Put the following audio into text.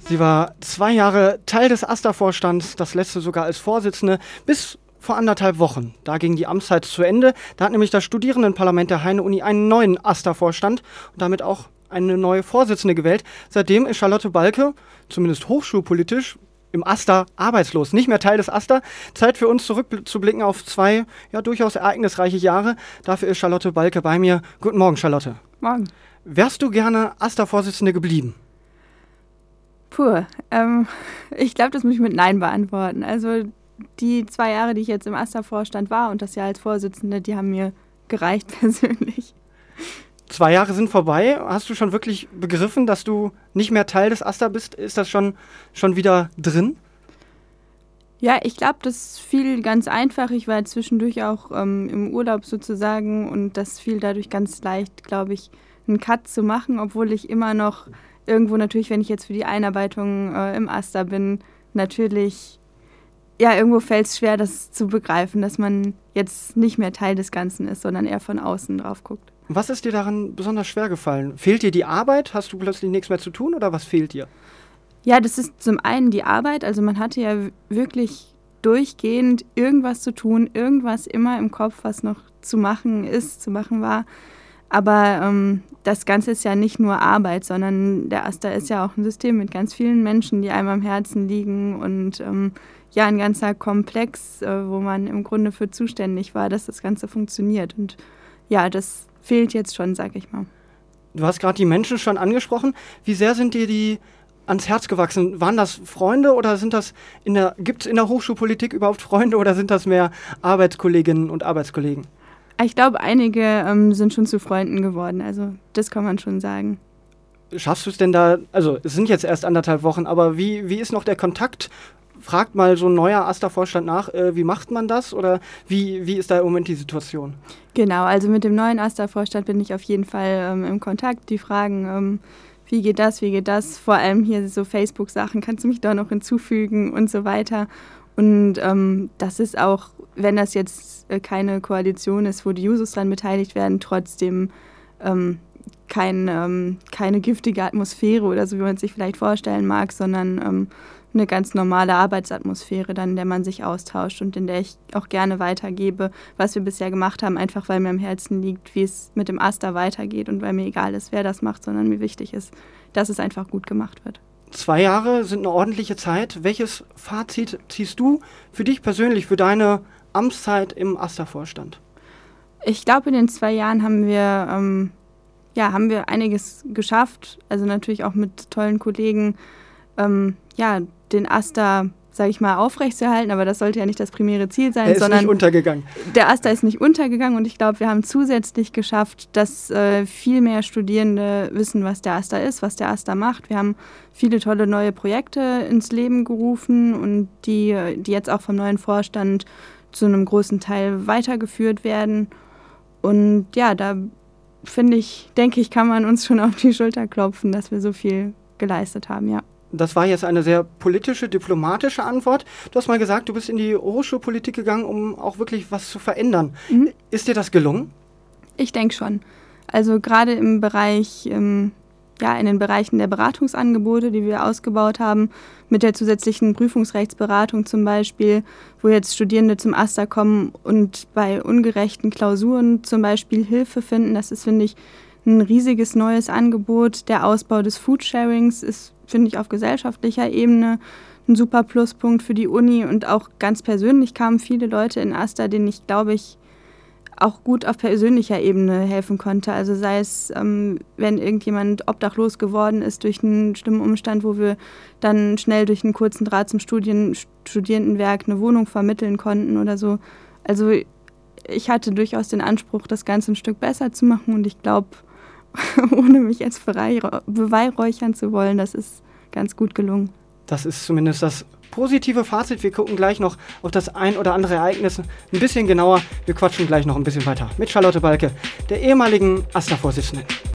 Sie war 2 Jahre Teil des AStA-Vorstands, das letzte sogar als Vorsitzende, bis vor 1,5 Wochen. Da ging die Amtszeit zu Ende. Da hat nämlich das Studierendenparlament der Heine-Uni einen neuen AStA-Vorstand und damit auch eine neue Vorsitzende gewählt. Seitdem ist Charlotte Balke, zumindest hochschulpolitisch, im AStA arbeitslos, nicht mehr Teil des AStA. Zeit für uns zurückzublicken auf 2 durchaus ereignisreiche Jahre. Dafür ist Charlotte Balke bei mir. Guten Morgen, Charlotte. Morgen. Wärst du gerne AStA-Vorsitzende geblieben? Ich glaube, das muss ich mit Nein beantworten. Also die 2 Jahre, die ich jetzt im AStA-Vorstand war und das Jahr als Vorsitzende, die haben mir gereicht persönlich. 2 Jahre sind vorbei. Hast du schon wirklich begriffen, dass du nicht mehr Teil des AStA bist? Ist das schon wieder drin? Ja, ich glaube, das fiel ganz einfach. Ich war zwischendurch auch im Urlaub sozusagen und das fiel dadurch ganz leicht, glaube ich, einen Cut zu machen, obwohl ich immer noch irgendwo natürlich, wenn ich jetzt für die Einarbeitung im AStA bin, natürlich, ja, irgendwo fällt es schwer, das zu begreifen, dass man jetzt nicht mehr Teil des Ganzen ist, sondern eher von außen drauf guckt. Was ist dir daran besonders schwer gefallen? Fehlt dir die Arbeit? Hast du plötzlich nichts mehr zu tun oder was fehlt dir? Ja, das ist zum einen die Arbeit. Also man hatte ja wirklich durchgehend irgendwas zu tun, irgendwas immer im Kopf, was noch zu machen war. Aber das Ganze ist ja nicht nur Arbeit, sondern der AStA ist ja auch ein System mit ganz vielen Menschen, die einem am Herzen liegen und ein ganzer Komplex, wo man im Grunde für zuständig war, dass das Ganze funktioniert. Und ja, das fehlt jetzt schon, sag ich mal. Du hast gerade die Menschen schon angesprochen. Wie sehr sind dir die ans Herz gewachsen? Waren das Freunde oder gibt es in der Hochschulpolitik überhaupt Freunde oder sind das mehr Arbeitskolleginnen und Arbeitskollegen? Ich glaube, einige sind schon zu Freunden geworden, also das kann man schon sagen. Schaffst du es denn da, also es sind jetzt erst 1,5 Wochen, aber wie ist noch der Kontakt? Fragt mal so ein neuer AStA-Vorstand nach, wie macht man das oder wie ist da im Moment die Situation? Genau, also mit dem neuen AStA-Vorstand bin ich auf jeden Fall im Kontakt. Die fragen, wie geht das? Vor allem hier so Facebook-Sachen, kannst du mich da noch hinzufügen und so weiter. Und das ist auch, wenn das jetzt keine Koalition ist, wo die Jusos dran beteiligt werden, trotzdem keine giftige Atmosphäre oder so, wie man es sich vielleicht vorstellen mag, sondern eine ganz normale Arbeitsatmosphäre, dann, in der man sich austauscht und in der ich auch gerne weitergebe, was wir bisher gemacht haben, einfach weil mir am Herzen liegt, wie es mit dem AStA weitergeht und weil mir egal ist, wer das macht, sondern mir wichtig ist, dass es einfach gut gemacht wird. 2 Jahre sind eine ordentliche Zeit. Welches Fazit ziehst du für dich persönlich, für deine Amtszeit im AStA-Vorstand? Ich glaube, in den 2 Jahren haben wir einiges geschafft, also natürlich auch mit tollen Kollegen, den AStA, sage ich mal, aufrechtzuerhalten, aber das sollte ja nicht das primäre Ziel sein. Er ist nicht untergegangen. Der AStA ist nicht untergegangen und ich glaube, wir haben zusätzlich geschafft, dass viel mehr Studierende wissen, was der AStA ist, was der AStA macht. Wir haben viele tolle neue Projekte ins Leben gerufen und die jetzt auch vom neuen Vorstand zu einem großen Teil weitergeführt werden. Und ja, da denke ich, kann man uns schon auf die Schulter klopfen, dass wir so viel geleistet haben, ja. Das war jetzt eine sehr politische, diplomatische Antwort. Du hast mal gesagt, du bist in die Hochschulpolitik gegangen, um auch wirklich was zu verändern. Mhm. Ist dir das gelungen? Ich denke schon. Also gerade im Bereich, in den Bereichen der Beratungsangebote, die wir ausgebaut haben, mit der zusätzlichen Prüfungsrechtsberatung zum Beispiel, wo jetzt Studierende zum AStA kommen und bei ungerechten Klausuren zum Beispiel Hilfe finden. Das ist, finde ich, ein riesiges neues Angebot. Der Ausbau des Foodsharings ist, finde ich, auf gesellschaftlicher Ebene ein super Pluspunkt für die Uni. Und auch ganz persönlich kamen viele Leute in AStA, denen ich, glaube ich, auch gut auf persönlicher Ebene helfen konnte. Also sei es, wenn irgendjemand obdachlos geworden ist durch einen schlimmen Umstand, wo wir dann schnell durch einen kurzen Draht zum Studierendenwerk eine Wohnung vermitteln konnten oder so. Also ich hatte durchaus den Anspruch, das Ganze ein Stück besser zu machen und ich glaube, ohne mich jetzt beweihräuchern zu wollen, das ist ganz gut gelungen. Das ist zumindest das positive Fazit. Wir gucken gleich noch auf das ein oder andere Ereignis ein bisschen genauer. Wir quatschen gleich noch ein bisschen weiter mit Charlotte Balke, der ehemaligen AStA-Vorsitzenden.